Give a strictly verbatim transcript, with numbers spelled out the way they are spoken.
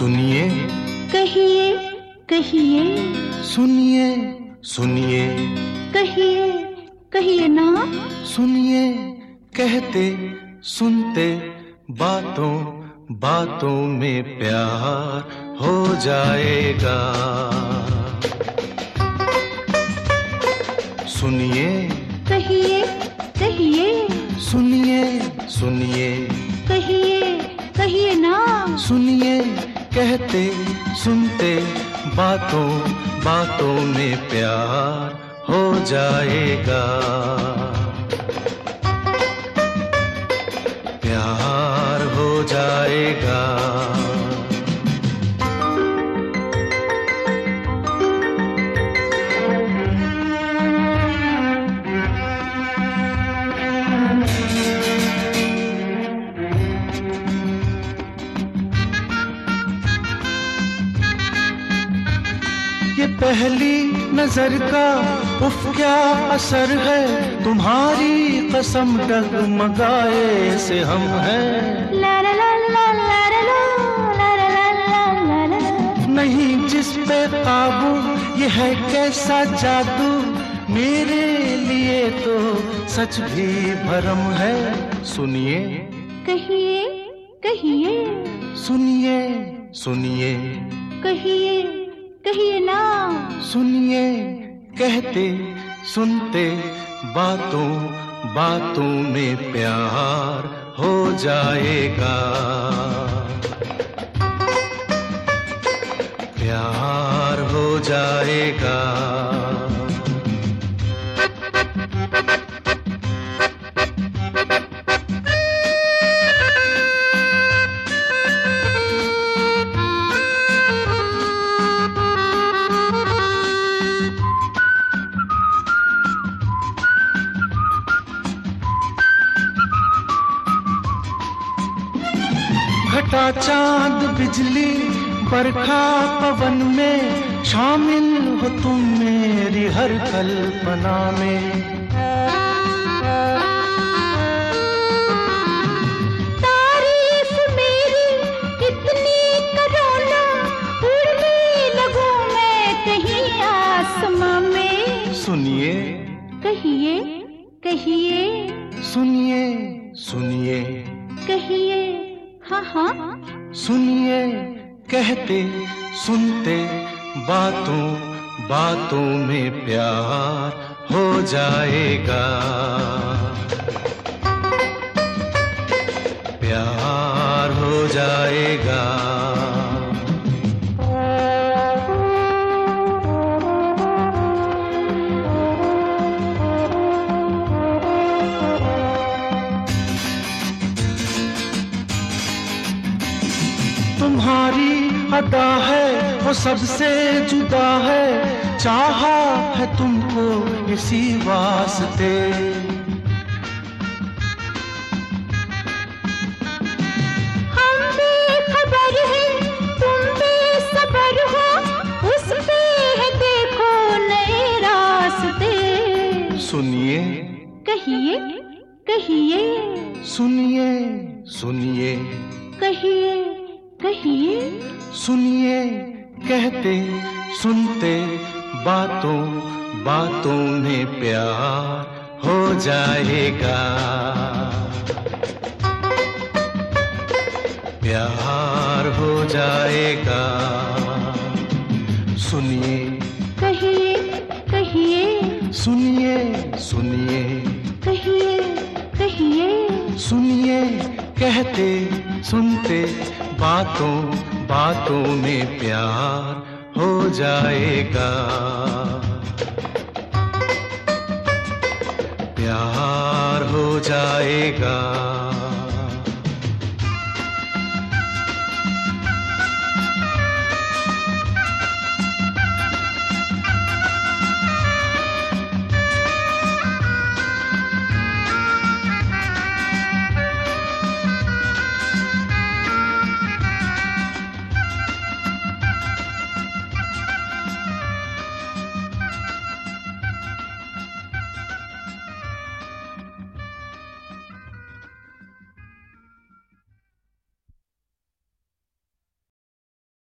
सुनिए कहिए कहिए सुनिए सुनिए कहिए कहिए ना सुनिए कहते सुनते बातों बातों में प्यार हो जाएगा। सुनिए कहिए कहिए सुनिए सुनिए कहिए कहिए ना सुनिए कहते सुनते बातों बातों में प्यार हो जाएगा। प्यार हो जाएगा। ये पहली नजर का उफ क्या असर है, तुम्हारी कसम डगमगाए से हम हैं। ला ला ला ला ला ला ला ला ला ला ला। नहीं जिस पे काबू ये है कैसा जादू, मेरे लिए तो सच भी भरम है। सुनिए कहिए कहिए सुनिए सुनिए कहिए कहिए ना सुनिए कहते सुनते बातों बातों में प्यार हो जाएगा। प्यार हो जाएगा। घटा चांद बिजली बरखा पवन में, शामिल हो तुम मेरी हर कल्पना में। तारीफ मेरी कितनी करो ना, उड़ने लगूं मैं कहीं आसमां में। सुनिए कहिए कहिए सुनिए सुनिए कहिए हाँ हाँ सुनिए कहते सुनते बातों बातों में प्यार हो जाएगा। प्यार हो जाएगा। तुम्हारी अदा है वो सबसे जुदा है, चाहा है तुमको इसी वास्ते। हम बेखबर हैं तुम बेसबर हो, उस पे है देखो नए रास्ते। सुनिए कहिए कहिए सुनिए सुनिए कहिए कहिए सुनिए कहते सुनते बातों बातों में प्यार हो जाएगा। प्यार हो जाएगा। सुनिए कहिए कहिए सुनिए सुनिए कहिए कहिए सुनिए कहते सुनते बातों बातों में प्यार हो जाएगा। प्यार हो जाएगा।